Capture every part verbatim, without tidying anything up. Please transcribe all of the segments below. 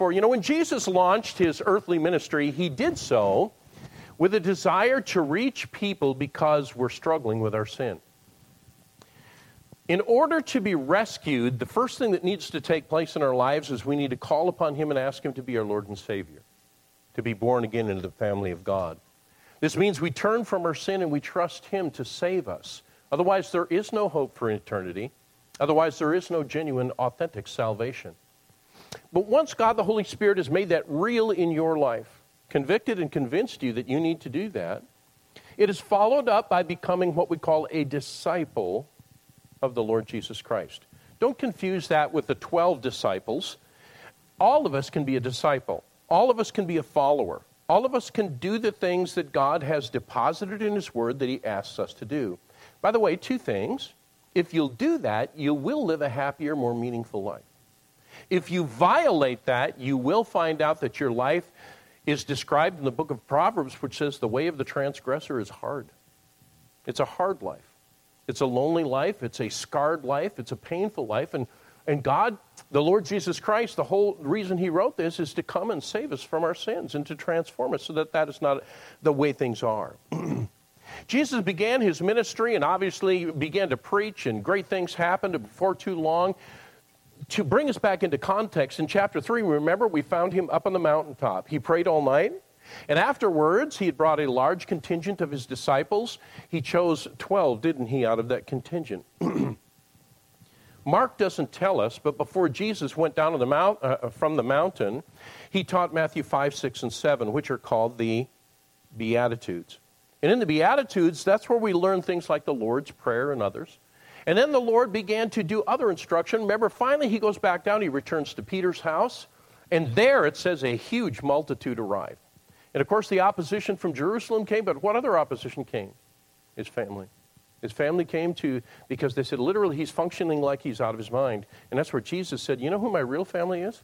For, you know, when Jesus launched his earthly ministry, he did so with a desire to reach people because we're struggling with our sin. In order to be rescued, the first thing that needs to take place in our lives is we need to call upon him and ask him to be our Lord and Savior, to be born again into the family of God. This means we turn from our sin and we trust him to save us. Otherwise, there is no hope for eternity. Otherwise, there is no genuine, authentic salvation. But once God the Holy Spirit has made that real in your life, convicted and convinced you that you need to do that, it is followed up by becoming what we call a disciple of the Lord Jesus Christ. Don't confuse that with the twelve disciples. All of us can be a disciple. All of us can be a follower. All of us can do the things that God has deposited in his word that he asks us to do. By the way, two things. If you'll do that, you will live a happier, more meaningful life. If you violate that, you will find out that your life is described in the book of Proverbs, which says the way of the transgressor is hard. It's a hard life. It's a lonely life. It's a scarred life. It's a painful life. And, and God, the Lord Jesus Christ, the whole reason he wrote this is to come and save us from our sins and to transform us so that that is not the way things are. Jesus began his ministry and obviously began to preach, and great things happened before too long. To bring us back into context, in chapter three, remember, we found him up on the mountaintop. He prayed all night, and afterwards, he had brought a large contingent of his disciples. He chose twelve, didn't he, out of that contingent? Mark doesn't tell us, but before Jesus went down on the mount, uh, from the mountain, he taught Matthew five, six, and seven, which are called the Beatitudes. And in the Beatitudes, that's where we learn things like the Lord's Prayer and others. And then the Lord began to do other instruction. Remember, finally he goes back down. He returns to Peter's house. And there it says a huge multitude arrived. And of course the opposition from Jerusalem came. But what other opposition came? His family. His family came to, because they said literally he's functioning like he's out of his mind. And that's where Jesus said, you know who my real family is?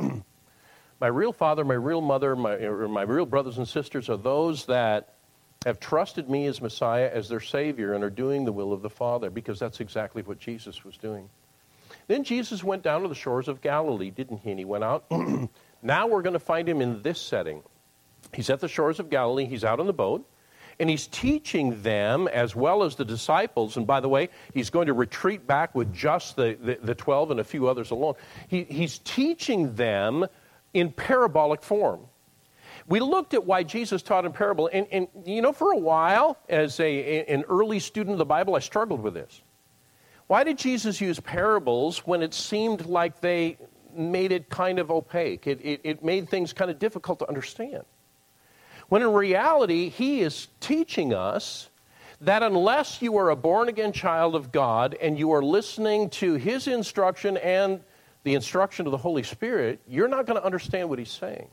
My real father, my real mother, my, or my real brothers and sisters are those that have trusted me as Messiah, as their Savior, and are doing the will of the Father, because that's exactly what Jesus was doing. Then Jesus went down to the shores of Galilee, didn't he? And he went out. Now we're going to find him in this setting. He's at the shores of Galilee. He's out on the boat, and he's teaching them as well as the disciples. And by the way, he's going to retreat back with just the, the, the twelve and a few others alone. He, he's teaching them in parabolic form. We looked at why Jesus taught in parable, and, and you know, for a while, as a, an early student of the Bible, I struggled with this. Why did Jesus use parables when it seemed like they made it kind of opaque? It, it, it made things kind of difficult to understand. When in reality, he is teaching us that unless you are a born-again child of God and you are listening to his instruction and the instruction of the Holy Spirit, you're not going to understand what he's saying.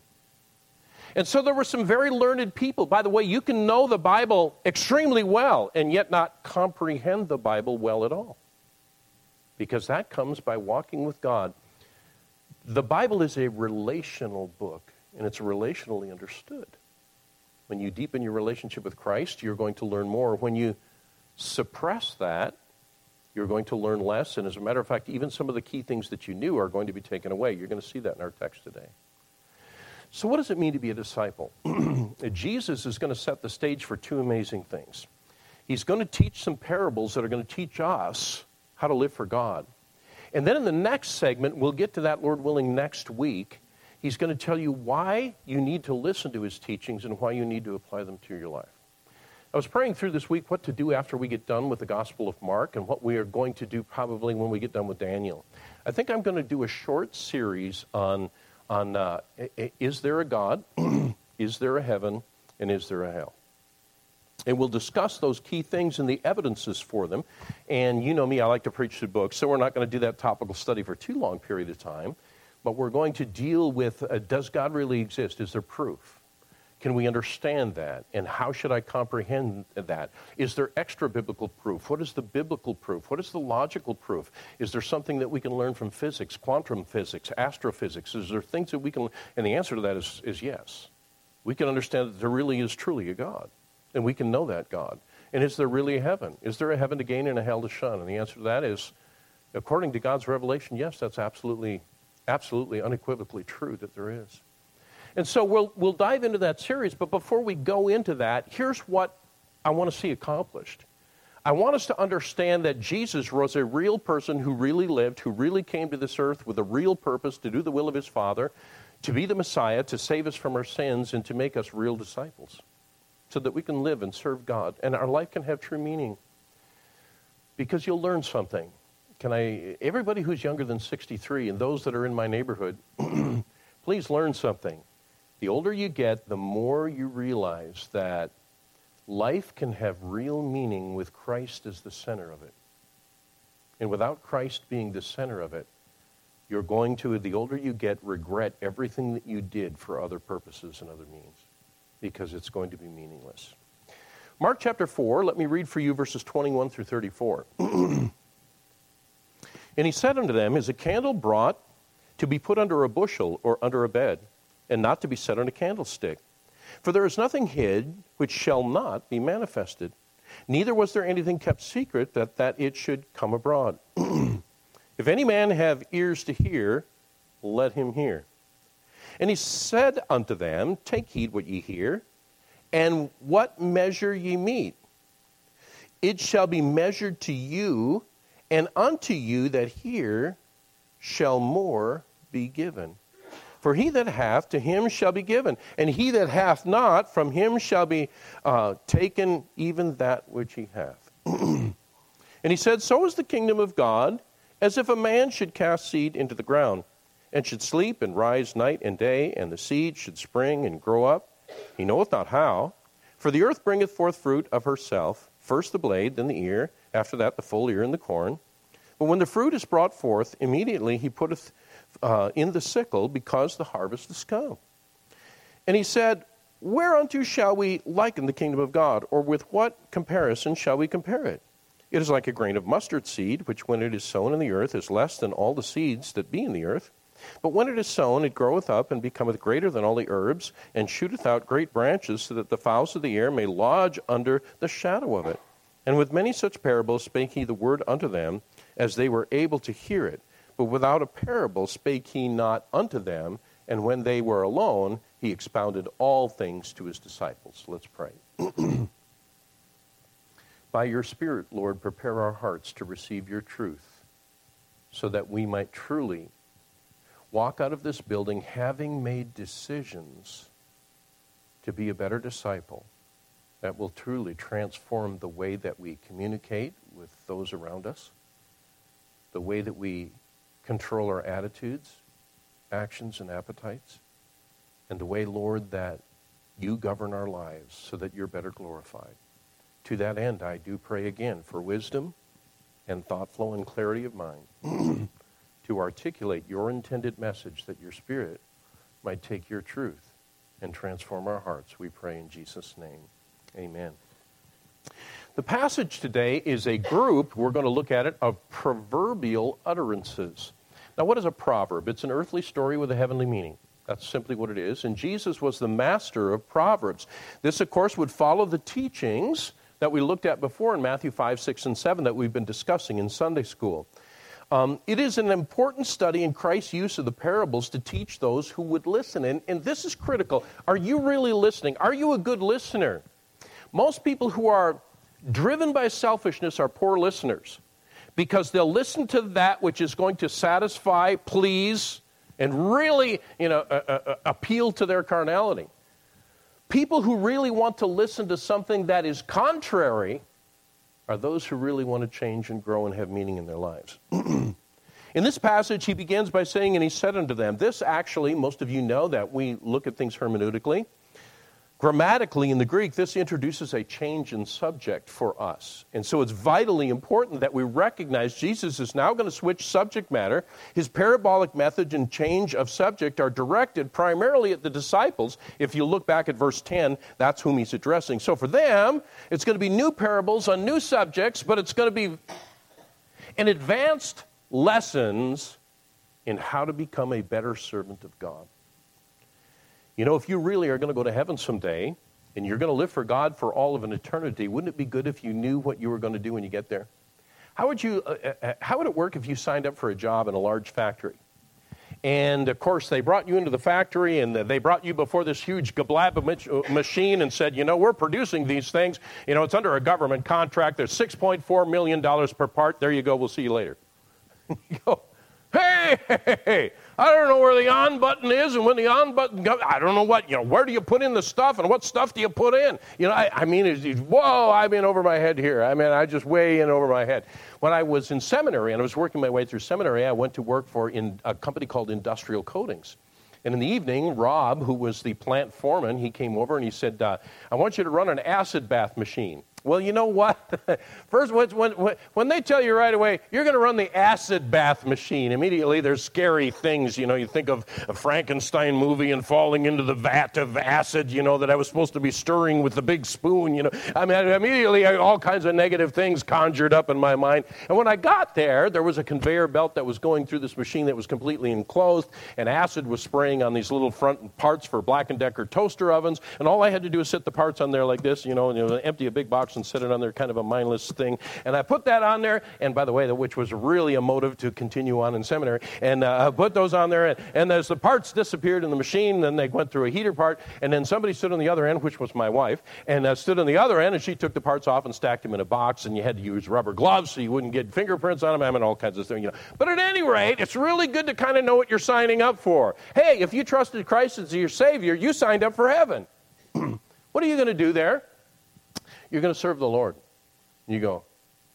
And so there were some very learned people. By the way, you can know the Bible extremely well and yet not comprehend the Bible well at all, because that comes by walking with God. The Bible is a relational book, and it's relationally understood. When you deepen your relationship with Christ, you're going to learn more. When you suppress that, you're going to learn less. And as a matter of fact, even some of the key things that you knew are going to be taken away. You're going to see that in our text today. So what does it mean to be a disciple? Jesus is going to set the stage for two amazing things. He's going to teach some parables that are going to teach us how to live for God. And then in the next segment, we'll get to that, Lord willing, next week. He's going to tell you why you need to listen to his teachings and why you need to apply them to your life. I was praying through this week what to do after we get done with the Gospel of Mark and what we are going to do probably when we get done with Daniel. I think I'm going to do a short series on On uh, is there a God, is there a heaven, and is there a hell? And we'll discuss those key things and the evidences for them. And you know me, I like to preach through books, so we're not going to do that topical study for too long period of time. But we're going to deal with, uh, does God really exist? Is there proof? Can we understand that? And how should I comprehend that? Is there extra biblical proof? What is the biblical proof? What is the logical proof? Is there something that we can learn from physics, quantum physics, astrophysics? Is there things that we can, and the answer to that is, is yes. We can understand that there really is truly a God, and we can know that God. And is there really a heaven? Is there a heaven to gain and a hell to shun? And the answer to that is, according to God's revelation, yes, that's absolutely absolutely, unequivocally true that there is. And so we'll, we'll dive into that series, but before we go into that, here's what I want to see accomplished. I want us to understand that Jesus was a real person who really lived, who really came to this earth with a real purpose to do the will of his Father, to be the Messiah, to save us from our sins, and to make us real disciples so that we can live and serve God, and our life can have true meaning. Because you'll learn something. Can I, everybody who's younger than sixty-three and those that are in my neighborhood, please learn something. The older you get, the more you realize that life can have real meaning with Christ as the center of it. And without Christ being the center of it, you're going to, the older you get, regret everything that you did for other purposes and other means, because it's going to be meaningless. Mark chapter four, let me read for you verses twenty-one through thirty-four. And he said unto them, Is a candle brought to be put under a bushel or under a bed, and not to be set on a candlestick? For there is nothing hid which shall not be manifested, neither was there anything kept secret that, that it should come abroad. If any man have ears to hear, let him hear. And he said unto them, Take heed what ye hear, and what measure ye mete, it shall be measured to you, and unto you that hear shall more be given. For he that hath, to him shall be given, and he that hath not, from him shall be uh, taken even that which he hath. And he said, So is the kingdom of God, as if a man should cast seed into the ground, and should sleep and rise night and day, and the seed should spring and grow up. He knoweth not how. For the earth bringeth forth fruit of herself, first the blade, then the ear, after that the full ear and the corn. But when the fruit is brought forth, immediately he putteth uh, in the sickle, because the harvest is come. And he said, Whereunto shall we liken the kingdom of God, or with what comparison shall we compare it? It is like a grain of mustard seed, which when it is sown in the earth is less than all the seeds that be in the earth. But when it is sown, it groweth up and becometh greater than all the herbs, and shooteth out great branches, so that the fowls of the air may lodge under the shadow of it. And with many such parables spake he the word unto them, as they were able to hear it. But without a parable spake he not unto them, and when they were alone, he expounded all things to his disciples. Let's pray. By your Spirit, Lord, prepare our hearts to receive your truth, so that we might truly walk out of this building having made decisions to be a better disciple that will truly transform the way that we communicate with those around us, the way that we control our attitudes, actions, and appetites, and the way, Lord, that you govern our lives so that you're better glorified. To that end, I do pray again for wisdom and thought flow and clarity of mind to articulate your intended message, that your Spirit might take your truth and transform our hearts. We pray in Jesus' name. Amen. The passage today is a group, we're going to look at it, of proverbial utterances. Now, what is a proverb? It's an earthly story with a heavenly meaning. That's simply what it is. And Jesus was the master of proverbs. This, of course, would follow the teachings that we looked at before in Matthew five, six, and seven that we've been discussing in Sunday school. Um, it is an important study in Christ's use of the parables to teach those who would listen. And, and this is critical. Are you really listening? Are you a good listener? Most people who are driven by selfishness are poor listeners, because they'll listen to that which is going to satisfy, please, and really, you know, uh, uh, appeal to their carnality. People who really want to listen to something that is contrary are those who really want to change and grow and have meaning in their lives. In this passage, he begins by saying, and he said unto them, this actually, most of you know that we look at things hermeneutically. Grammatically, in the Greek, this introduces a change in subject for us. And so it's vitally important that we recognize Jesus is now going to switch subject matter. His parabolic method and change of subject are directed primarily at the disciples. If you look back at verse ten, that's whom he's addressing. So for them, it's going to be new parables on new subjects, but it's going to be an advanced lessons in how to become a better servant of God. You know, if you really are going to go to heaven someday, and you're going to live for God for all of an eternity, wouldn't it be good if you knew what you were going to do when you get there? How would you? Uh, how would it work if you signed up for a job in a large factory? And, of course, they brought you into the factory, and they brought you before this huge gablab machine and said, you know, we're producing these things. You know, it's under a government contract. There's six point four million dollars per part. There you go. We'll see you later. You go, hey, hey, hey, I don't know where the on button is, and when the on button goes, I don't know what, you know, where do you put in the stuff, and what stuff do you put in? You know, I, I mean, it's, it's, whoa, I'm in over my head here. I mean, I just way in over my head. When I was in seminary, and I was working my way through seminary, I went to work for in a company called Industrial Coatings. And in the evening, Rob, who was the plant foreman, he came over and he said, uh, I want you to run an acid bath machine. Well, you know what? First, when, when, when they tell you right away, you're going to run the acid bath machine, immediately there's scary things. You know, you think of a Frankenstein movie and falling into the vat of acid, you know, that I was supposed to be stirring with the big spoon, you know. I mean, immediately all kinds of negative things conjured up in my mind. And when I got there, there was a conveyor belt that was going through this machine that was completely enclosed, and acid was spraying on these little front parts for Black and Decker toaster ovens. And all I had to do was set the parts on there like this, you know, and you know, empty a big box and set it on there, kind of a mindless thing. And I put that on there, and by the way, which was really a motive to continue on in seminary, and uh, I put those on there, and, and as the parts disappeared in the machine, then they went through a heater part, and then somebody stood on the other end, which was my wife, and uh, stood on the other end, and she took the parts off and stacked them in a box, and you had to use rubber gloves so you wouldn't get fingerprints on them, I mean, all kinds of things, you know. But at any rate, it's really good to kind of know what you're signing up for. Hey, if you trusted Christ as your Savior, you signed up for heaven. What are you going to do there? You're going to serve the Lord. You go,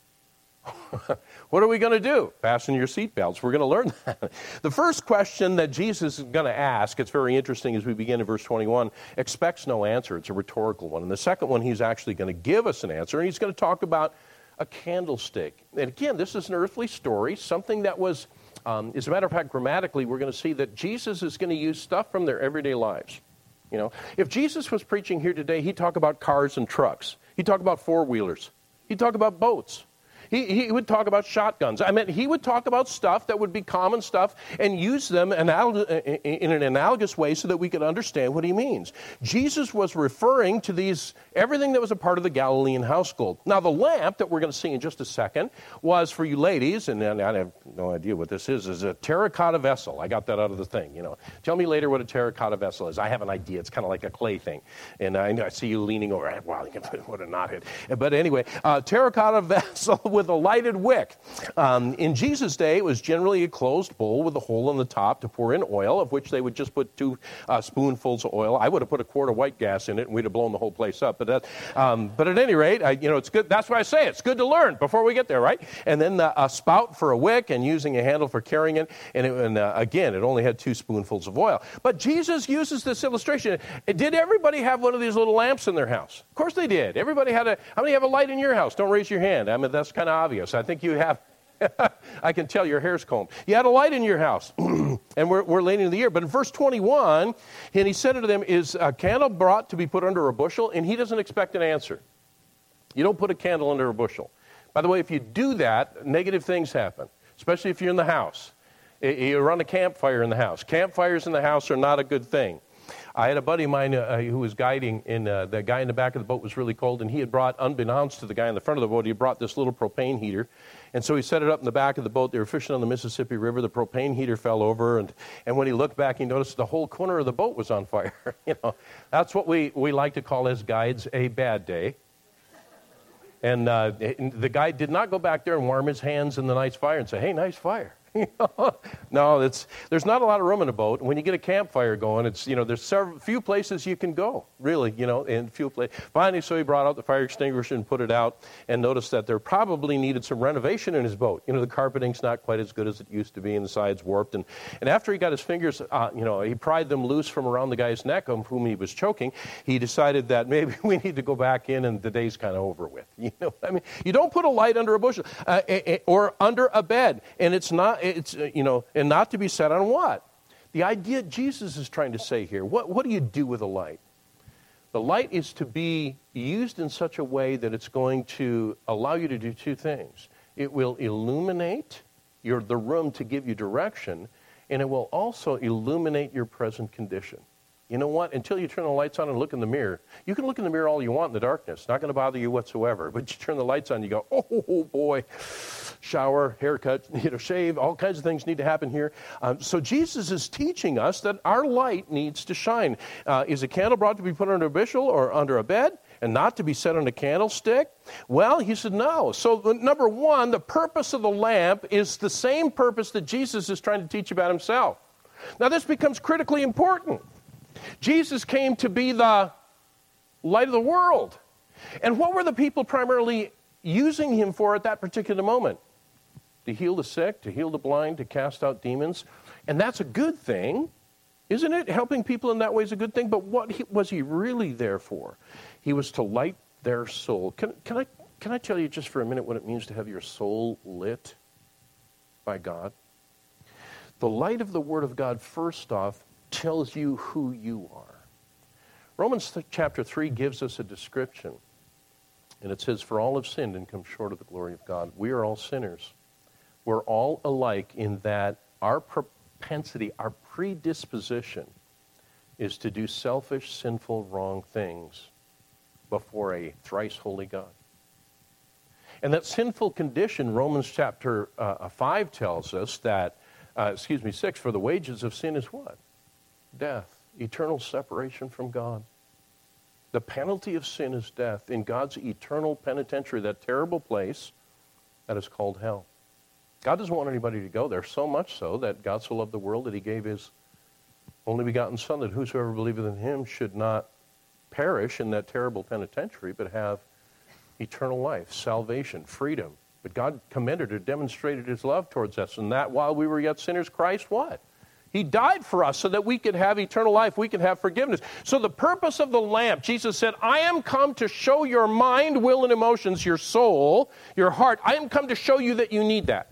what are we going to do? Fasten your seatbelts. We're going to learn that. The first question that Jesus is going to ask, it's very interesting as we begin in verse twenty-one, expects no answer. It's a rhetorical one. And the second one, he's actually going to give us an answer, and he's going to talk about a candlestick. And again, this is an earthly story, something that was, um, as a matter of fact, grammatically, we're going to see that Jesus is going to use stuff from their everyday lives. You know, if Jesus was preaching here today, he'd talk about cars and trucks. He'd talk about four-wheelers. He'd talk about boats. He, he would talk about shotguns. I mean, he would talk about stuff that would be common stuff and use them anal- in an analogous way so that we could understand what he means. Jesus was referring to these, everything that was a part of the Galilean household. Now, the lamp that we're going to see in just a second was for you ladies, and I have no idea what this is, is a terracotta vessel. I got that out of the thing, you know. Tell me later what a terracotta vessel is. I have an idea. It's kind of like a clay thing. And I, I see you leaning over. Wow, you can put a knot hit. But anyway, uh, terracotta vessel with a lighted wick. Um, in Jesus' day, it was generally a closed bowl with a hole in the top to pour in oil, of which they would just put two uh, spoonfuls of oil. I would have put a quart of white gas in it, and we'd have blown the whole place up. But that, um, but at any rate, I, you know, it's good. That's why I say it's good to learn before we get there, right? And then uh, a spout for a wick, and using a handle for carrying it. And, it, and uh, again, it only had two spoonfuls of oil. But Jesus uses this illustration. Did everybody have one of these little lamps in their house? Of course they did. Everybody had a. How many have a light in your house? Don't raise your hand. I mean, that's kind of obvious. I think you have. I can tell your hair's combed. You had a light in your house, and we're, we're late into the year. But in verse twenty-one, and he said to them, is a candle brought to be put under a bushel? And he doesn't expect an answer. You don't put a candle under a bushel. By the way, if you do that, negative things happen, especially if you're in the house. You run a campfire in the house. Campfires in the house are not a good thing. I had a buddy of mine uh, who was guiding, and uh, the guy in the back of the boat was really cold, and he had brought, unbeknownst to the guy in the front of the boat, he brought this little propane heater. And so he set it up in the back of the boat. They were fishing on the Mississippi River. The propane heater fell over, and, and when he looked back, he noticed the whole corner of the boat was on fire. You know, that's what we, we like to call as guides a bad day. And uh, the guy did not go back there and warm his hands in the nice fire and say, hey, nice fire. No, it's, there's not a lot of room in a boat. When you get a campfire going, it's, you know, there's several, few places you can go, really, you know, and few places. Finally, so he brought out the fire extinguisher and put it out and noticed that there probably needed some renovation in his boat. You know, the carpeting's not quite as good as it used to be, and the sides warped. And, and after he got his fingers, uh, you know, he pried them loose from around the guy's neck, of whom he was choking, he decided that maybe we need to go back in and the day's kind of over with. You know, I mean, you don't put a light under a bushel uh, or under a bed, and it's not, it's, uh, you know, and not to be set on what? The idea Jesus is trying to say here, what, what do you do with a light? The light is to be used in such a way that it's going to allow you to do two things. It will illuminate your, the room to give you direction, and it will also illuminate your present condition. you know what? Until you turn the lights on and look in the mirror, you can look in the mirror all you want in the darkness. Not going to bother you whatsoever. But you turn the lights on, you go, oh, boy, shower, haircut, you know, shave, all kinds of things need to happen here. Um, so Jesus is teaching us that our light needs to shine. Uh, is a candle brought to be put under a bushel or under a bed and not to be set on a candlestick? Well, he said no. So number one, the purpose of the lamp is the same purpose that Jesus is trying to teach about himself. Now this becomes critically important. Jesus came to be the light of the world. And what were the people primarily using him for at that particular moment? To heal the sick, to heal the blind, to cast out demons. And that's a good thing, isn't it? Helping people in that way is a good thing. But what he, was he really there for? He was to light their soul. Can, can, I, can I tell you just for a minute what it means to have your soul lit by God? The light of the Word of God, first off, tells you who you are. Romans chapter three gives us a description. And it says, for all have sinned and come short of the glory of God. We are all sinners. We're all alike in that our propensity, our predisposition is to do selfish, sinful, wrong things before a thrice holy God. And that sinful condition, Romans chapter uh, five tells us that, uh, excuse me, six, for the wages of sin is what? Death, eternal separation from God. The penalty of sin is death in God's eternal penitentiary, that terrible place that is called hell. God doesn't want anybody to go there, so much so that God so loved the world that he gave his only begotten Son, that whosoever believeth in him should not perish in that terrible penitentiary, but have eternal life, salvation, freedom. But God commended or demonstrated his love towards us, and that while we were yet sinners, Christ what? He died for us so that we could have eternal life, we could have forgiveness. So the purpose of the lamp, Jesus said, I am come to show your mind, will, and emotions, your soul, your heart. I am come to show you that you need that.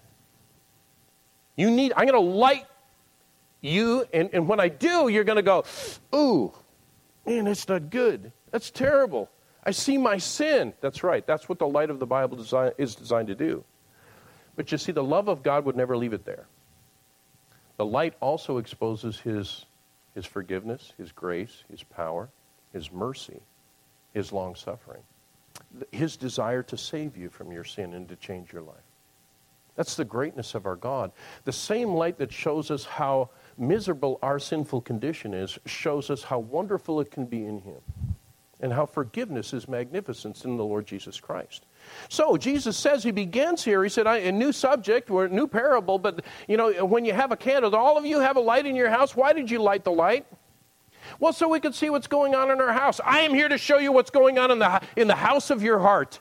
You need, I'm going to light you, and, and when I do, you're going to go, ooh, man, that's not good. That's terrible. I see my sin. That's right. That's what the light of the Bible design, is designed to do. But you see, the love of God would never leave it there. The light also exposes his, his forgiveness, his grace, his power, his mercy, his long-suffering, his desire to save you from your sin and to change your life. That's the greatness of our God. The same light that shows us how miserable our sinful condition is shows us how wonderful it can be in him and how forgiveness is magnificent in the Lord Jesus Christ. So Jesus says, he begins here, he said, a new subject, or a new parable, but you know, when you have a candle, all of you have a light in your house. Why did you light the light? Well, so we could see what's going on in our house. I am here to show you what's going on in the, in the house of your heart.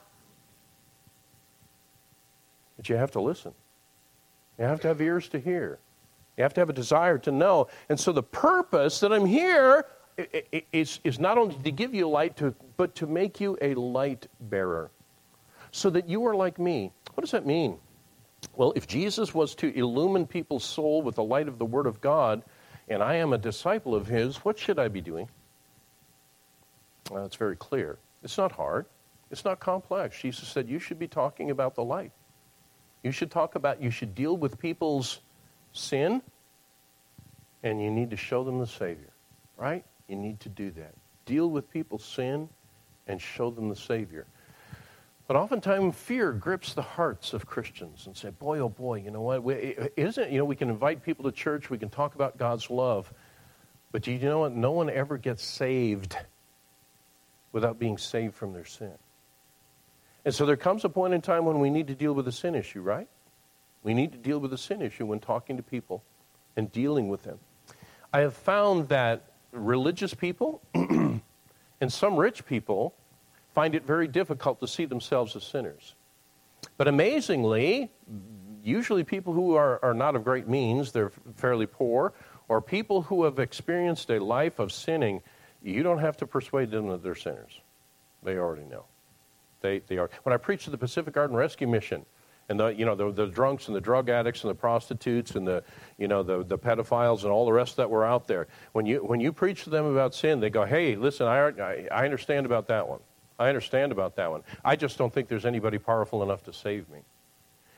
But you have to listen. You have to have ears to hear. You have to have a desire to know. And so the purpose that I'm here is, is not only to give you light, to, but to make you a light bearer, so that you are like me. What does that mean? Well, if Jesus was to illumine people's soul with the light of the Word of God, and I am a disciple of his, what should I be doing? Well, it's very clear. It's not hard. It's not complex. Jesus said you should be talking about the light. You should talk about, you should deal with people's sin, and you need to show them the Savior, right? You need to do that. Deal with people's sin and show them the Savior. But oftentimes fear grips the hearts of Christians and say, boy, oh boy, you know what? We, isn't, you know, we can invite people to church, we can talk about God's love, but you know what? No one ever gets saved without being saved from their sin. And so there comes a point in time when we need to deal with the sin issue, right? We need to deal with the sin issue when talking to people and dealing with them. I have found that religious people and some rich people find it very difficult to see themselves as sinners. But amazingly, usually people who are, are not of great means, they're fairly poor, or people who have experienced a life of sinning, you don't have to persuade them that they're sinners. They already know. They, they are. When I preached at the Pacific Garden Rescue Mission, and the you know the, the drunks and the drug addicts and the prostitutes and the you know the, the pedophiles and all the rest that were out there, when you when you preach to them about sin, they go, hey, listen, I I, I understand about that one. I understand about that one. I just don't think there's anybody powerful enough to save me.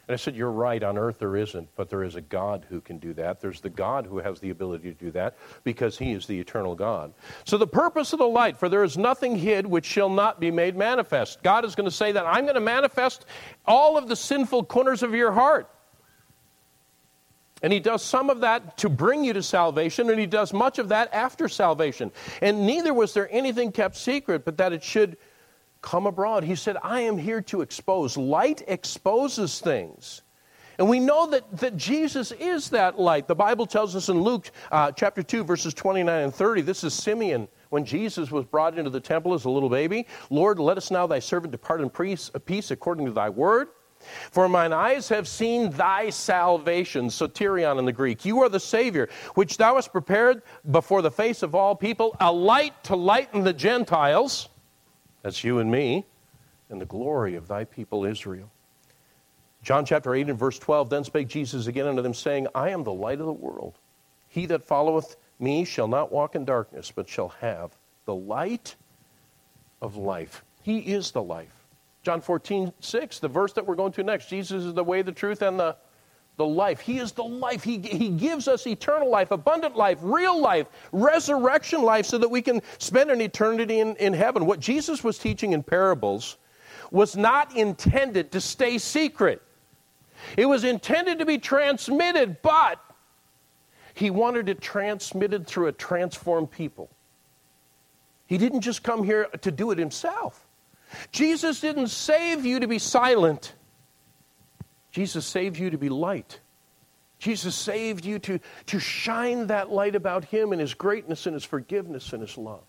And I said, you're right, on earth there isn't, but there is a God who can do that. There's the God who has the ability to do that because he is the eternal God. So the purpose of the light, for there is nothing hid which shall not be made manifest. God is going to say that I'm going to manifest all of the sinful corners of your heart. And he does some of that to bring you to salvation, and he does much of that after salvation. And neither was there anything kept secret, but that it should come abroad. He said, I am here to expose. Light exposes things. And we know that, that Jesus is that light. The Bible tells us in Luke uh, chapter two, verses twenty-nine and thirty, this is Simeon when Jesus was brought into the temple as a little baby. Lord, let us now thy servant depart in peace according to thy word. For mine eyes have seen thy salvation, soterion in the Greek. You are the Savior, which thou hast prepared before the face of all people, a light to lighten the Gentiles. That's you and me, and the glory of thy people Israel. John chapter eight and verse twelve, then spake Jesus again unto them, saying, I am the light of the world. He that followeth me shall not walk in darkness, but shall have the light of life. He is the life. John fourteen six, the verse that we're going to next, Jesus is the way, the truth, and the The life. He is the life. He, he gives us eternal life, abundant life, real life, resurrection life so that we can spend an eternity in, in heaven. What Jesus was teaching in parables was not intended to stay secret. It was intended to be transmitted, but he wanted it transmitted through a transformed people. He didn't just come here to do it himself. Jesus didn't save you to be silent. Jesus saved you to be light. Jesus saved you to, to shine that light about him and his greatness and his forgiveness and his love.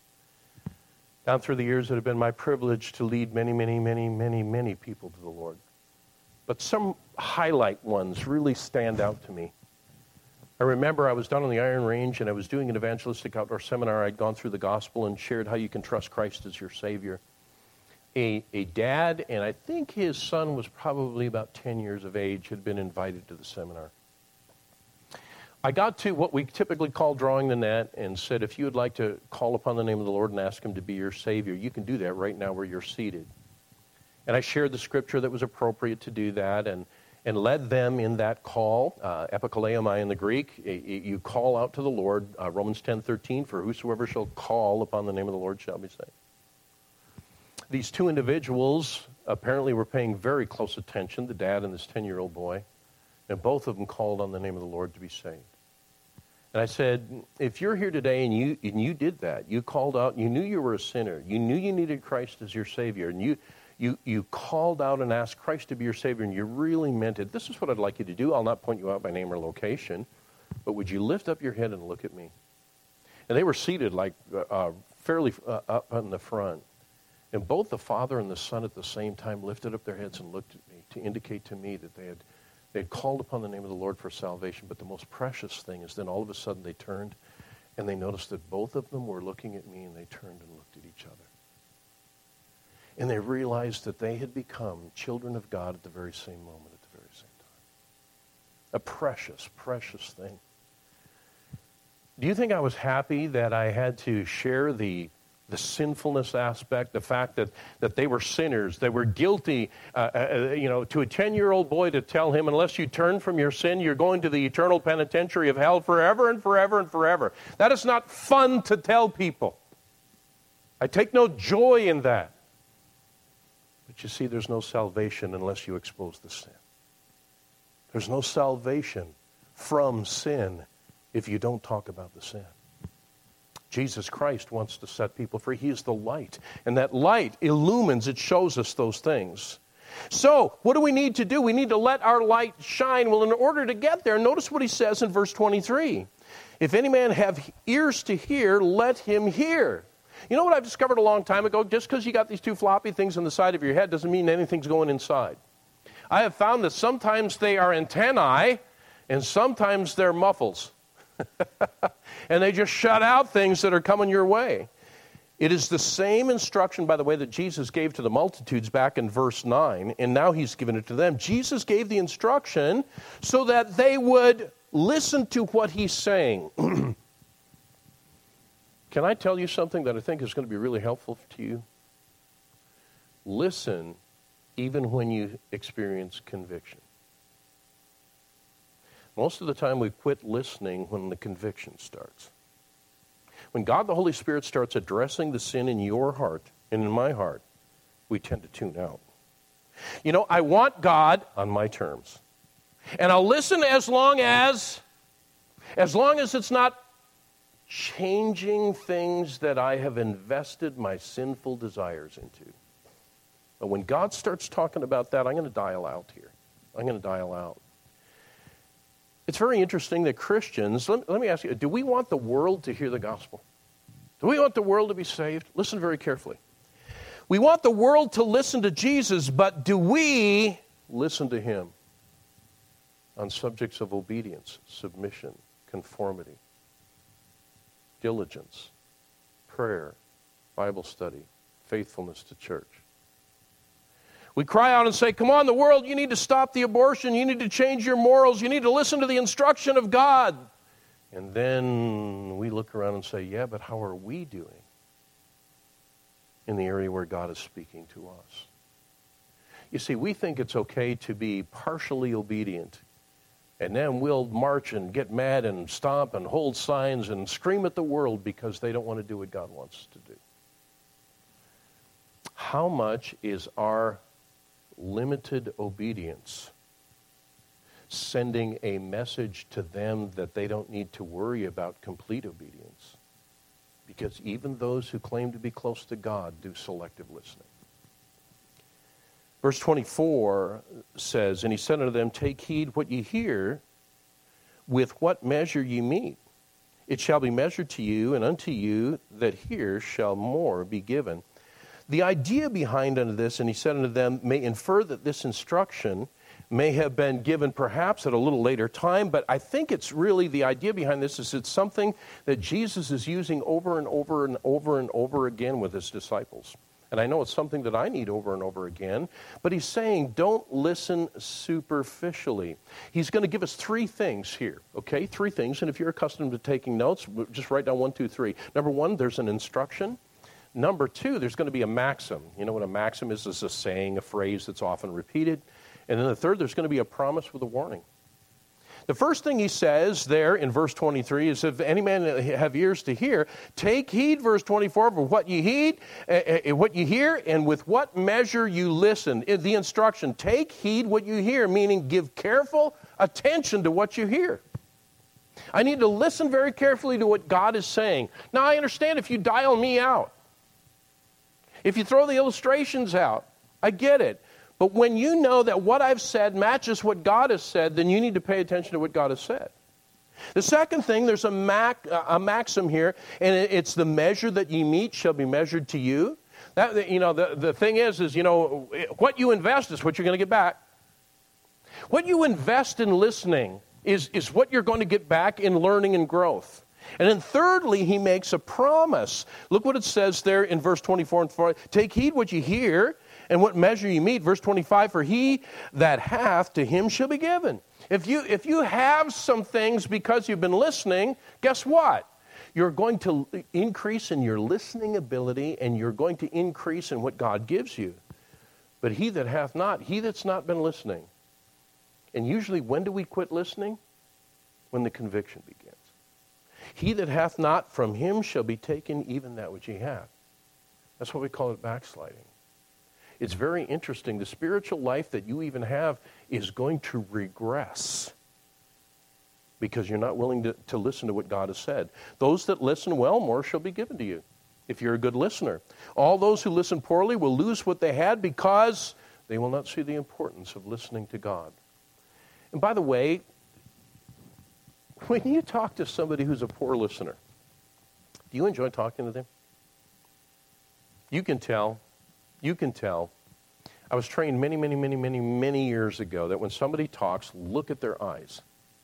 Down through the years, it has been my privilege to lead many, many, many, many, many people to the Lord. But some highlight ones really stand out to me. I remember I was down on the Iron Range and I was doing an evangelistic outdoor seminar. I'd gone through the gospel and shared how you can trust Christ as your Savior. A, a dad, and I think his son was probably about ten years of age, had been invited to the seminar. I got to what we typically call drawing the net and said, if you would like to call upon the name of the Lord and ask him to be your Savior, you can do that right now where you're seated. And I shared the scripture that was appropriate to do that and, and led them in that call, uh, epikaleomai in the Greek. You call out to the Lord, uh, Romans ten thirteen, for whosoever shall call upon the name of the Lord shall be saved. These two individuals apparently were paying very close attention, the dad and this ten-year-old boy, and both of them called on the name of the Lord to be saved. And I said, if you're here today and you and you did that, you called out, you knew you were a sinner, you knew you needed Christ as your Savior, and you, you, you called out and asked Christ to be your Savior, and you really meant it, this is what I'd like you to do. I'll not point you out by name or location, but would you lift up your head and look at me? And they were seated like uh, fairly uh, up in the front. And both the Father and the Son at the same time lifted up their heads and looked at me to indicate to me that they had, they had called upon the name of the Lord for salvation. But the most precious thing is then all of a sudden they turned and they noticed that both of them were looking at me and they turned and looked at each other. And they realized that they had become children of God at the very same moment, at the very same time. A precious, precious thing. Do you think I was happy that I had to share the the sinfulness aspect, the fact that, that they were sinners, they were guilty, uh, uh, you know, to a ten-year-old boy to tell him, unless you turn from your sin, you're going to the eternal penitentiary of hell forever and forever and forever. That is not fun to tell people. I take no joy in that. But you see, there's no salvation unless you expose the sin. There's no salvation from sin if you don't talk about the sin. Jesus Christ wants to set people free. He is the light. And that light illumines, it shows us those things. So, what do we need to do? We need to let our light shine. Well, in order to get there, notice what he says in verse twenty-three. If any man have ears to hear, let him hear. You know what I've discovered a long time ago? Just because you got these two floppy things on the side of your head doesn't mean anything's going inside. I have found that sometimes they are antennae and sometimes they're muffles. And they just shut out things that are coming your way. It is the same instruction, by the way, that Jesus gave to the multitudes back in verse nine, and now he's given it to them. Jesus gave the instruction so that they would listen to what he's saying. Can I tell you something that I think is going to be really helpful to you? Listen even when you experience conviction. Most of the time we quit listening when the conviction starts. When God the Holy Spirit starts addressing the sin in your heart and in my heart, we tend to tune out. You know, I want God on my terms. And I'll listen as long as, as long as it's not changing things that I have invested my sinful desires into. But when God starts talking about that, I'm going to dial out here. I'm going to dial out. It's very interesting that Christians, let, let me ask you, do we want the world to hear the gospel? Do we want the world to be saved? Listen very carefully. We want the world to listen to Jesus, but do we listen to him on subjects of obedience, submission, conformity, diligence, prayer, Bible study, faithfulness to church? We cry out and say, come on, the world, you need to stop the abortion. You need to change your morals. You need to listen to the instruction of God. And then we look around and say, yeah, but how are we doing in the area where God is speaking to us? You see, we think it's okay to be partially obedient. And then we'll march and get mad and stomp and hold signs and scream at the world because they don't want to do what God wants to do. How much is our limited obedience sending a message to them that they don't need to worry about complete obedience? Because even those who claim to be close to God do selective listening. Verse twenty-four says, and he said unto them, take heed what ye hear, with what measure ye mete. It shall be measured to you, and unto you that hear shall more be given. The idea behind unto this, and he said unto them, may infer that this instruction may have been given perhaps at a little later time, but I think it's really, the idea behind this is it's something that Jesus is using over and over and over and over again with his disciples. And I know it's something that I need over and over again, but he's saying don't listen superficially. He's going to give us three things here, okay? Three things, and if you're accustomed to taking notes, just write down one, two, three. Number one, there's an instruction. Number two, there's going to be a maxim. You know what a maxim is? It's a saying, a phrase that's often repeated. And then the third, there's going to be a promise with a warning. The first thing he says there in verse twenty-three is, if any man have ears to hear, take heed, verse twenty-four, for what you heed, uh, what you hear, and with what measure you listen. The instruction, take heed what you hear, meaning give careful attention to what you hear. I need to listen very carefully to what God is saying. Now, I understand if you dial me out, if you throw the illustrations out, I get it. But when you know that what I've said matches what God has said, then you need to pay attention to what God has said. The second thing, there's a, mac, a maxim here, and it's the measure that ye mete shall be measured to you. That, you know, the, the thing is, is, you know, what you invest is what you're going to get back. What you invest in listening is, is what you're going to get back in learning and growth. And then thirdly, he makes a promise. Look what it says there in verse twenty-four and four. Take heed what you hear, and what measure you mete. Verse twenty-five, for he that hath, to him shall be given. If you, if you have some things because you've been listening, guess what? You're going to increase in your listening ability, and you're going to increase in what God gives you. But he that hath not, he that's not been listening. And usually, when do we quit listening? When the conviction begins. He that hath not, from him shall be taken even that which he hath. That's what we call it, backsliding. It's very interesting. The spiritual life that you even have is going to regress because you're not willing to, to listen to what God has said. Those that listen well, more shall be given to you if you're a good listener. All those who listen poorly will lose what they had because they will not see the importance of listening to God. And by the way, when you talk to somebody who's a poor listener, do you enjoy talking to them? You can tell. You can tell. I was trained many, many, many, many, many years ago that when somebody talks, look at their eyes.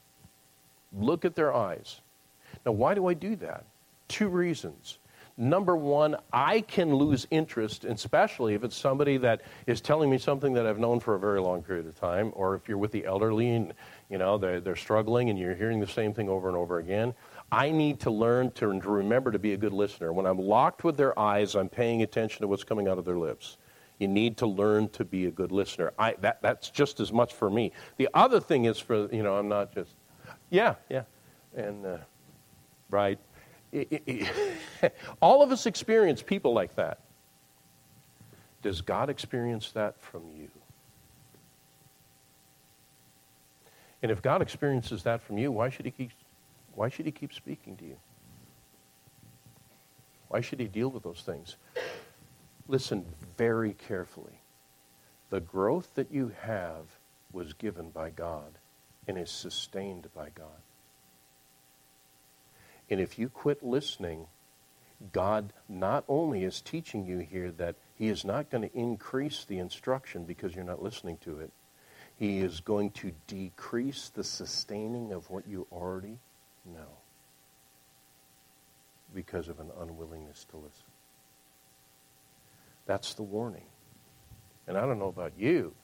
Look at their eyes. Now, why do I do that? Two reasons. Number one, I can lose interest, especially if it's somebody that is telling me something that I've known for a very long period of time, or if you're with the elderly and, you know, they're, they're struggling and you're hearing the same thing over and over again. I need to learn to, to remember to be a good listener. When I'm locked with their eyes, I'm paying attention to what's coming out of their lips. You need to learn to be a good listener. I, that, that's just as much for me. The other thing is for, you know, I'm not just, yeah, yeah, and, uh, right. It, it, it, all of us experience people like that. Does God experience that from you? And if God experiences that from you, why should he keep, why should he keep speaking to you? Why should he deal with those things? Listen very carefully. The growth that you have was given by God and is sustained by God. And if you quit listening, God not only is teaching you here that he is not going to increase the instruction because you're not listening to it. He is going to decrease the sustaining of what you already know because of an unwillingness to listen. That's the warning. And I don't know about you,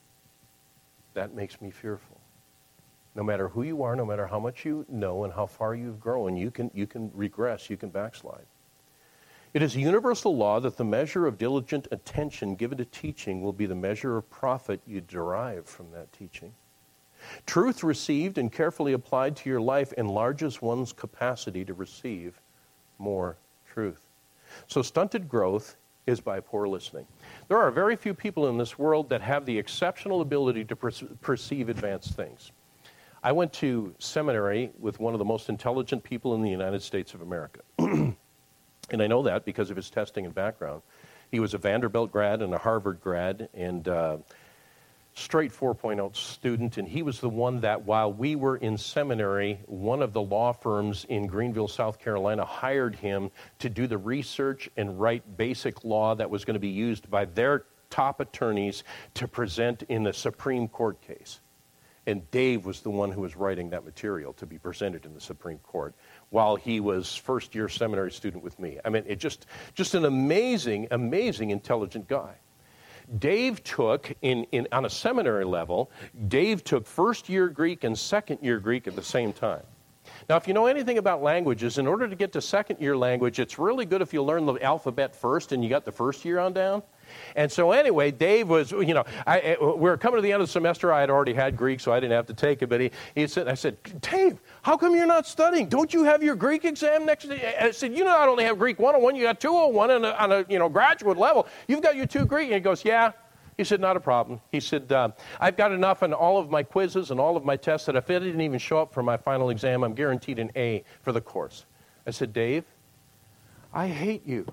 that makes me fearful. No matter who you are, no matter how much you know and how far you've grown, you can, you can regress, you can backslide. It is a universal law that the measure of diligent attention given to teaching will be the measure of profit you derive from that teaching. Truth received and carefully applied to your life enlarges one's capacity to receive more truth. So stunted growth is by poor listening. There are very few people in this world that have the exceptional ability to per- perceive advanced things. I went to seminary with one of the most intelligent people in the United States of America. And I know that because of his testing and background. He was a Vanderbilt grad and a Harvard grad and uh, straight four point oh student. And he was the one that while we were in seminary, one of the law firms in Greenville, South Carolina, hired him to do the research and write basic law that was going to be used by their top attorneys to present in the Supreme Court case. And Dave was the one who was writing that material to be presented in the Supreme Court while he was first-year seminary student with me. I mean, it just, just an amazing, amazing, intelligent guy. Dave took, in, in on a seminary level, Dave took first-year Greek and second-year Greek at the same time. Now, if you know anything about languages, in order to get to second-year language, it's really good if you learn the alphabet first and you got the first year on down. And so anyway, Dave was, you know, I, we were coming to the end of the semester. I had already had Greek, so I didn't have to take it. But he, he said, I said, Dave, how come you're not studying? Don't you have your Greek exam next day? And I said, you not only have Greek one oh one, you got two oh one on a, on a you know, graduate level. You've got your two Greek. And he goes, yeah. He said, not a problem. He said, uh, I've got enough in all of my quizzes and all of my tests that if it didn't even show up for my final exam, I'm guaranteed an A for the course. I said, Dave, I hate you.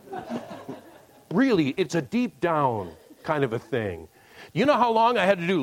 Really, it's a deep down kind of a thing. You know how long I had to do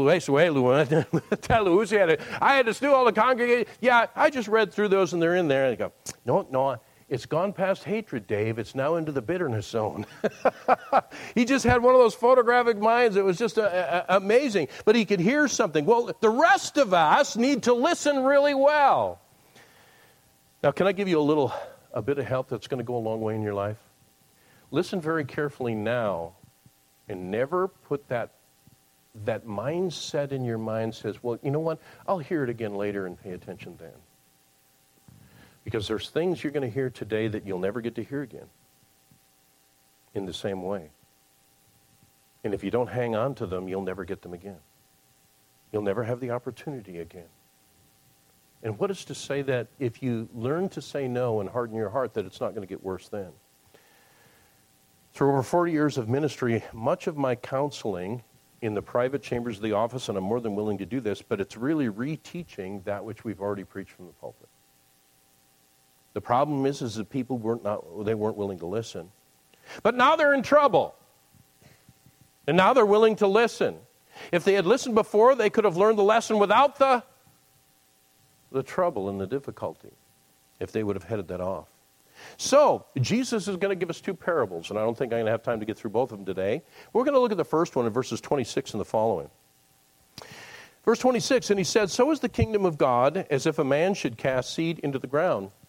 I had to do all the congregation. Yeah, I just read through those and they're in there. And they go, no, no, it's gone past hatred, Dave. It's now into the bitterness zone. He just had one of those photographic minds. It was just a, a, amazing. But he could hear something. Well, the rest of us need to listen really well. Now, can I give you a little, a bit of help that's going to go a long way in your life? Listen very carefully now and never put that that mindset in your mind says, well, you know what? I'll hear it again later and pay attention then. Because there's things you're going to hear today that you'll never get to hear again in the same way. And if you don't hang on to them, you'll never get them again. You'll never have the opportunity again. And what is to say that if you learn to say no and harden your heart, that it's not going to get worse then? Through over forty years of ministry, much of my counseling in the private chambers of the office, and I'm more than willing to do this, but it's really reteaching that which we've already preached from the pulpit. The problem is, is that people weren't not, they weren't willing to listen. But now they're in trouble. And now they're willing to listen. If they had listened before, they could have learned the lesson without the, the trouble and the difficulty, if they would have headed that off. So, Jesus is going to give us two parables, and I don't think I'm going to have time to get through both of them today. We're going to look at the first one in verses twenty-six and the following. Verse twenty-six, and he said, so is the kingdom of God, as if a man should cast seed into the ground.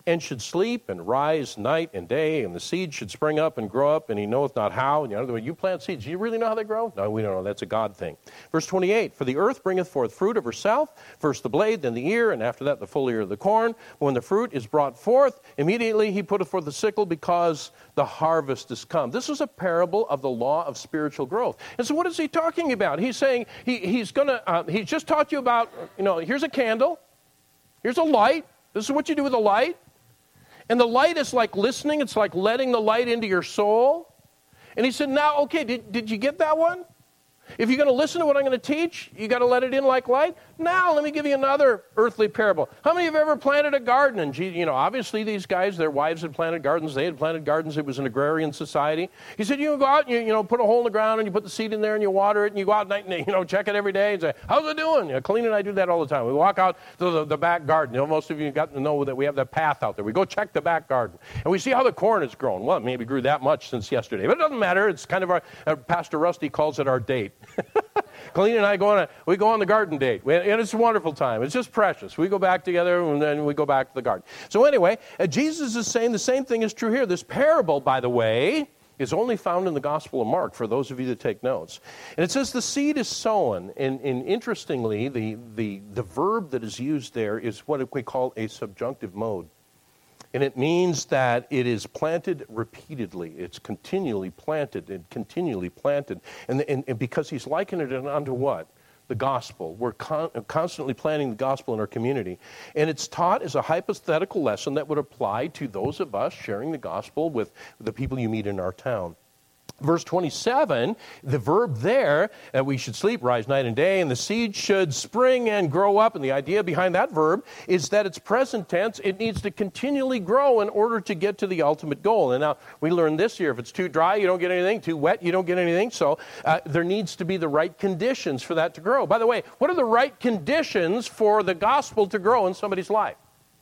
and should sleep and rise night and day, and the seed should spring up and grow up, and he knoweth not how. You know, when you plant seeds, do you really know how they grow? No, we don't know. That's a God thing. Verse twenty-eight, for the earth bringeth forth fruit of herself, first the blade, then the ear, and after that the full ear of the corn. When the fruit is brought forth, immediately he putteth forth the sickle, because the harvest is come. This is a parable of the law of spiritual growth. And so what is he talking about? He's saying he, he's going to, uh, he's just taught you about, you know, here's a candle, here's a light. This is what you do with a light. And the light is like listening. It's like letting the light into your soul. And he said, now, okay, did, did you get that one? If you're going to listen to what I'm going to teach, you got to let it in like light. Now, let me give you another earthly parable. How many of you have ever planted a garden? And, you know, obviously these guys, their wives had planted gardens. They had planted gardens. It was an agrarian society. He said, you go out and, you, you know, put a hole in the ground and you put the seed in there and you water it and you go out at night and, you know, check it every day and say, how's it doing? You know, Colleen and I do that all the time. We walk out to the, the back garden. You know, most of you got to know that we have that path out there. We go check the back garden and we see how the corn has grown. Well, it maybe grew that much since yesterday, but it doesn't matter. It's kind of our, uh, Pastor Rusty calls it our date. Colleen and I go on a, we go on the garden date, and it's a wonderful time. It's just precious. We go back together, and then we go back to the garden. So anyway, uh, Jesus is saying the same thing is true here. This parable, by the way, is only found in the Gospel of Mark, for those of you that take notes. And it says the seed is sown, and, and interestingly, the, the, the verb that is used there is what we call a subjunctive mode. And it means that it is planted repeatedly. It's continually planted and continually planted. And, and, and because he's likening it unto what? The gospel. We're con- constantly planting the gospel in our community. And it's taught as a hypothetical lesson that would apply to those of us sharing the gospel with the people you meet in our town. Verse twenty-seven, the verb there, uh, we should sleep, rise night and day, and the seed should spring and grow up. And the idea behind that verb is that it's present tense. It needs to continually grow in order to get to the ultimate goal. And now, we learned this year, if it's too dry, you don't get anything. Too wet, you don't get anything. So uh, there needs to be the right conditions for that to grow. By the way, what are the right conditions for the gospel to grow in somebody's life?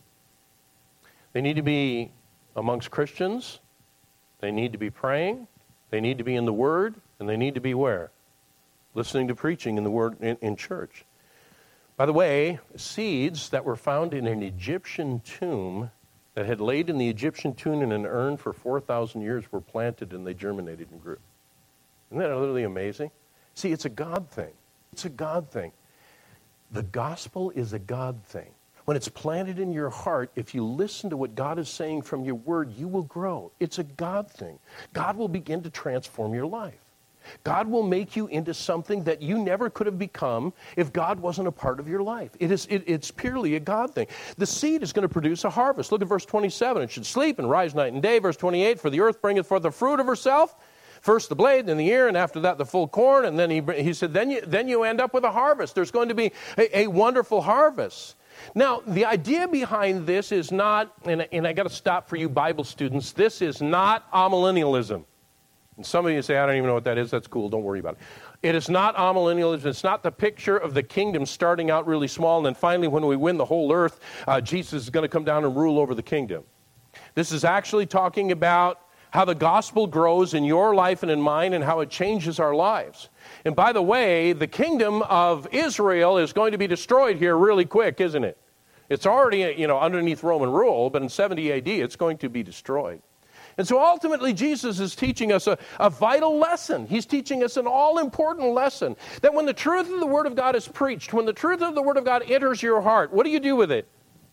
They need to be amongst Christians. They need to be praying. They need to be in the Word, and they need to be where? Listening to preaching in the Word in, in church. By the way, seeds that were found in an Egyptian tomb that had laid in the Egyptian tomb in an urn for four thousand years were planted, and they germinated and grew. Isn't that literally amazing? See, it's a God thing. It's a God thing. The gospel is a God thing. When it's planted in your heart, if you listen to what God is saying from your word, you will grow. It's a God thing. God will begin to transform your life. God will make you into something that you never could have become if God wasn't a part of your life. It is, it, it's purely a God thing. The seed is going to produce a harvest. Look at verse twenty-seven. It should sleep and rise night and day. Verse twenty-eight, for the earth bringeth forth the fruit of herself. First the blade, then the ear, and after that the full corn. And then he, he said, then you, then you end up with a harvest. There's going to be a, a wonderful harvest. Now, the idea behind this is not, and, and I got to stop for you Bible students, this is not amillennialism. And some of you say, I don't even know what that is. That's cool. Don't worry about it. It is not amillennialism. It's not the picture of the kingdom starting out really small, and then finally when we win the whole earth, uh, Jesus is going to come down and rule over the kingdom. This is actually talking about how the gospel grows in your life and in mine and how it changes our lives. And by the way, the kingdom of Israel is going to be destroyed here really quick, isn't it? It's already, you know, underneath Roman rule, but in seventy A D it's going to be destroyed. And so ultimately Jesus is teaching us a, a vital lesson. He's teaching us an all-important lesson that when the truth of the Word of God is preached, when the truth of the Word of God enters your heart, what do you do with it?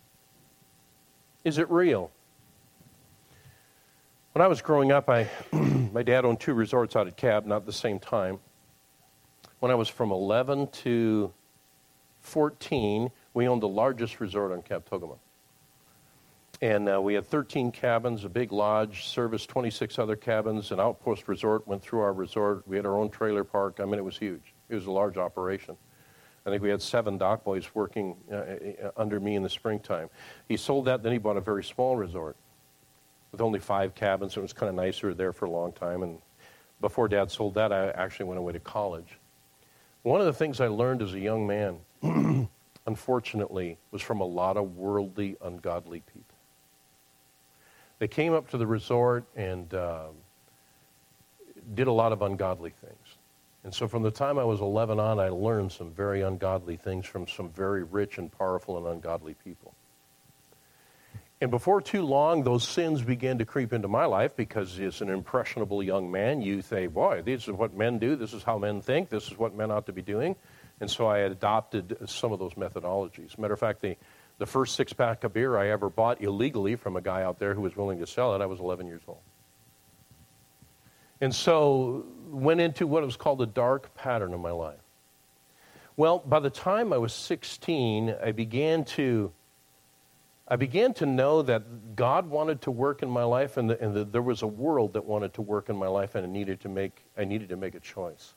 Is it real? When I was growing up, I, my dad owned two resorts out at Cab, not at the same time. When I was from eleven to fourteen, we owned the largest resort on Cap Togama. And uh, we had thirteen cabins, a big lodge, serviced twenty-six other cabins, an outpost resort went through our resort. We had our own trailer park. I mean, it was huge. It was a large operation. I think we had seven dock boys working uh, under me in the springtime. He sold that, then he bought a very small resort with only five cabins. It was kind of nice. We were there for a long time. And before Dad sold that, I actually went away to college. One of the things I learned as a young man, unfortunately, was from a lot of worldly, ungodly people. They came up to the resort and uh, did a lot of ungodly things. And so from the time I was eleven on, I learned some very ungodly things from some very rich and powerful and ungodly people. And before too long, those sins began to creep into my life because as an impressionable young man, you say, boy, this is what men do. This is how men think. This is what men ought to be doing. And so I adopted some of those methodologies. Matter of fact, the, the first six-pack of beer I ever bought illegally from a guy out there who was willing to sell it, I was eleven years old. And so went into what was called a dark pattern in my life. Well, by the time I was sixteen, I began to I began to know that God wanted to work in my life, and, the, and the, there was a world that wanted to work in my life, and I needed to make I needed to make a choice.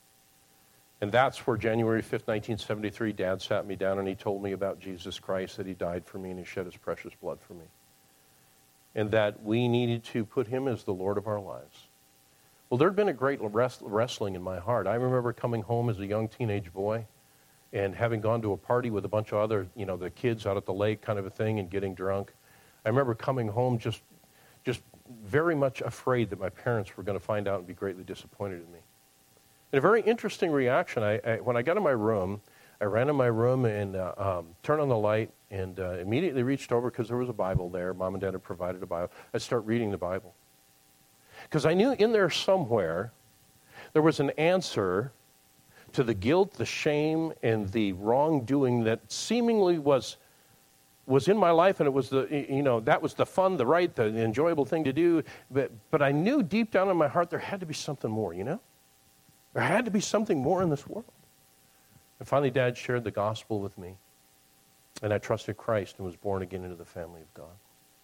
And that's where January fifth, nineteen seventy-three, Dad sat me down and he told me about Jesus Christ, that he died for me and he shed his precious blood for me, and that we needed to put him as the Lord of our lives. Well, there had been a great wrestling in my heart. I remember coming home as a young teenage boy and having gone to a party with a bunch of other, you know, the kids out at the lake kind of a thing and getting drunk. I remember coming home just just very much afraid that my parents were going to find out and be greatly disappointed in me. And a very interesting reaction, I, I, when I got in my room, I ran in my room and uh, um, turned on the light and uh, immediately reached over because there was a Bible there. Mom and Dad had provided a Bible. I'd start reading the Bible. Because I knew in there somewhere there was an answer to the guilt, the shame, and the wrongdoing that seemingly was was in my life, and it was the, you know, that was the fun, the right, the enjoyable thing to do. But but I knew deep down in my heart there had to be something more, you know? There had to be something more in this world. And finally, Dad shared the gospel with me, and I trusted Christ and was born again into the family of God.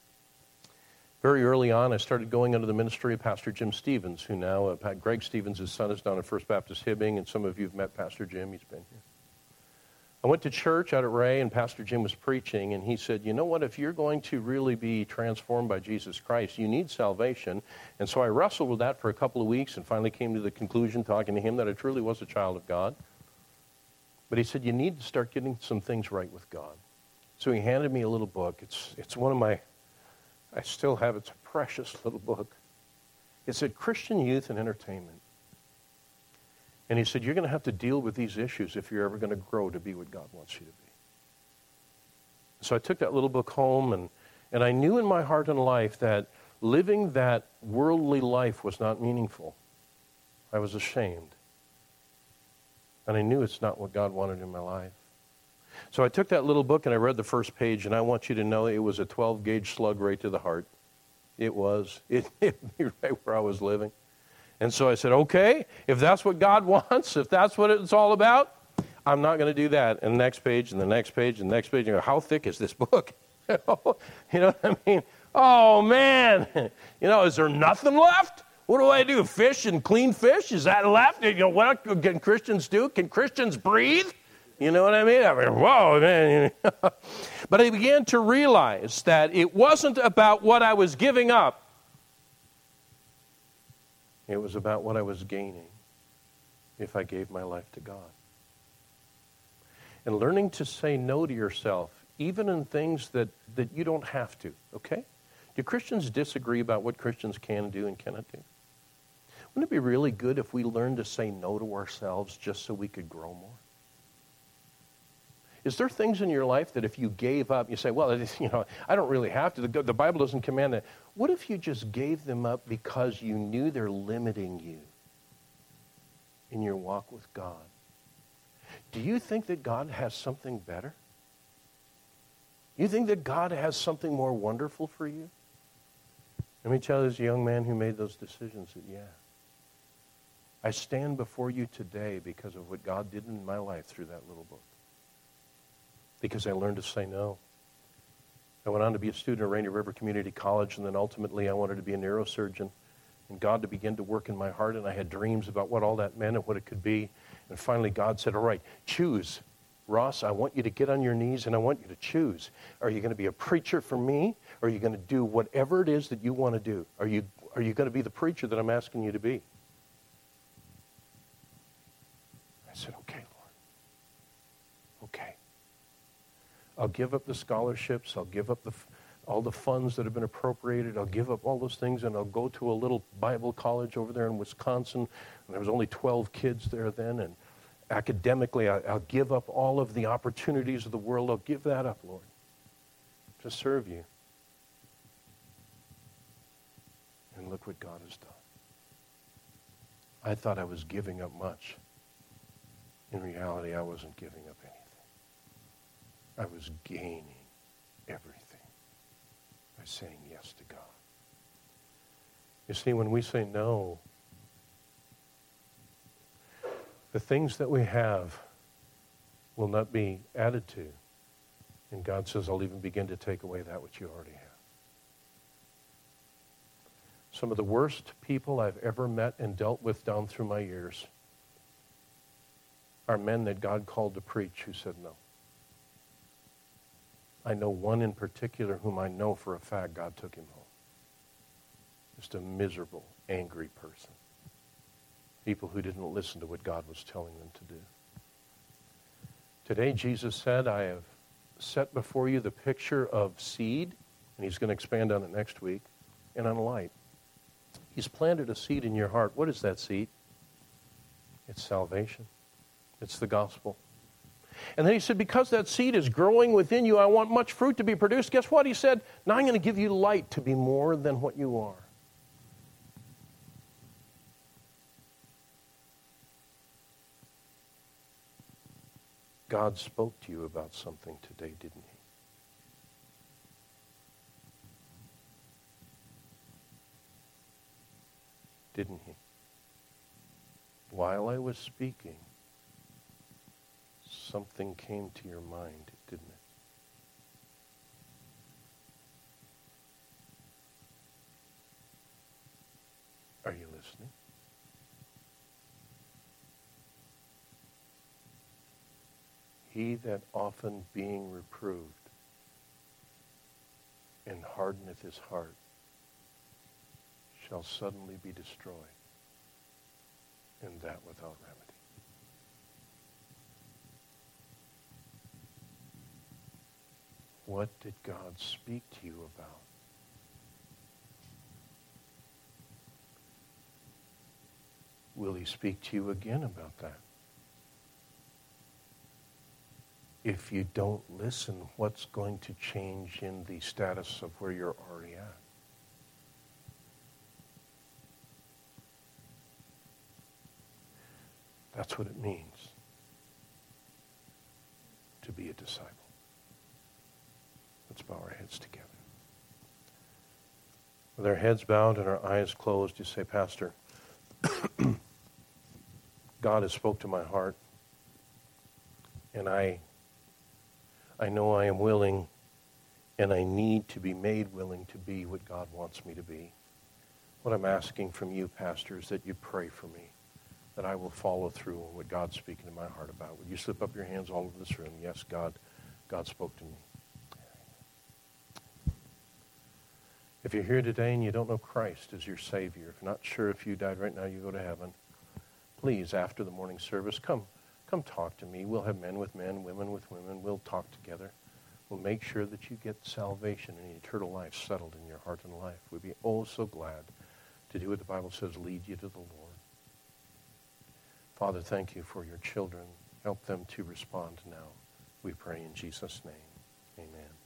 Very early on, I started going under the ministry of Pastor Jim Stevens, who now, uh, Greg Stevens, his son, is down at First Baptist Hibbing, and some of you have met Pastor Jim. He's been here. I went to church out at Ray, and Pastor Jim was preaching, and he said, you know what, if you're going to really be transformed by Jesus Christ, you need salvation. And so I wrestled with that for a couple of weeks and finally came to the conclusion, talking to him, that I truly was a child of God. But he said, you need to start getting some things right with God. So he handed me a little book. It's it's one of my... I still have it. It's a precious little book. It said Christian Youth and Entertainment. And he said, you're going to have to deal with these issues if you're ever going to grow to be what God wants you to be. So I took that little book home, and, and I knew in my heart and life that living that worldly life was not meaningful. I was ashamed. And I knew it's not what God wanted in my life. So I took that little book and I read the first page, and I want you to know it was a twelve-gauge slug right to the heart. It was. It hit me right where I was living. And so I said, okay, if that's what God wants, if that's what it's all about, I'm not going to do that. And the next page, and the next page, and the next page, you go, how thick is this book? You know what I mean? Oh, man. You know, is there nothing left? What do I do, fish and clean fish? Is that left? You know, what can Christians do? Can Christians breathe? You know what I mean? I mean, whoa, man. But I began to realize that it wasn't about what I was giving up. It was about what I was gaining if I gave my life to God. And learning to say no to yourself, even in things that, that you don't have to, okay? Do Christians disagree about what Christians can do and cannot do? Wouldn't it be really good if we learned to say no to ourselves just so we could grow more? Is there things in your life that if you gave up, you say, well, you know, I don't really have to. The, the Bible doesn't command that. What if you just gave them up because you knew they're limiting you in your walk with God? Do you think that God has something better? You think that God has something more wonderful for you? Let me tell you, this young man who made those decisions, that yeah, I stand before you today because of what God did in my life through that little book. Because I learned to say no. I went on to be a student at Rainy River Community College, and then ultimately I wanted to be a neurosurgeon, and God to begin to work in my heart, and I had dreams about what all that meant and what it could be. And finally God said, all right, choose. Ross, I want you to get on your knees, and I want you to choose. Are you going to be a preacher for me, or are you going to do whatever it is that you want to do? Are you, are you going to be the preacher that I'm asking you to be? I said, okay, Lord. Okay. I'll give up the scholarships. I'll give up the, all the funds that have been appropriated. I'll give up all those things, and I'll go to a little Bible college over there in Wisconsin. And there was only twelve kids there then. And academically, I, I'll give up all of the opportunities of the world. I'll give that up, Lord, to serve you. what God has done. I thought I was giving up much. In reality, I wasn't giving up anything. I was gaining everything by saying yes to God. You see, when we say no, the things that we have will not be added to. And God says, I'll even begin to take away that which you already have. Some of the worst people I've ever met and dealt with down through my years are men that God called to preach who said no. I know one in particular whom I know for a fact God took him home. Just a miserable, angry person. People who didn't listen to what God was telling them to do. Today, Jesus said, I have set before you the picture of seed, and he's going to expand on it next week, and on light. He's planted a seed in your heart. What is that seed? It's salvation. It's the gospel. And then he said, because that seed is growing within you, I want much fruit to be produced. Guess what? He said, now I'm going to give you light to be more than what you are. God spoke to you about something today, didn't he? Didn't he? While I was speaking, something came to your mind, didn't it? Are you listening? He that often being reproved and hardeneth his heart shall suddenly be destroyed, and that without remedy. What did God speak to you about? Will he speak to you again about that? If you don't listen, what's going to change in the status of where you're already at? That's what it means to be a disciple. Let's bow our heads together. With our heads bowed and our eyes closed, you say, Pastor, God has spoke to my heart, and I I know I am willing, and I need to be made willing to be what God wants me to be. What I'm asking from you, Pastor, is that you pray for me, that I will follow through on what God's speaking in my heart about. Would you slip up your hands all over this room? Yes, God, God spoke to me. If you're here today and you don't know Christ as your Savior, if you're not sure if you died right now, you go to heaven, please, after the morning service, come. Come talk to me. We'll have men with men, women with women. We'll talk together. We'll make sure that you get salvation and eternal life settled in your heart and life. We'd be oh so glad to do what the Bible says, lead you to the Lord. Father, thank you for your children. Help them to respond now. We pray in Jesus' name. Amen.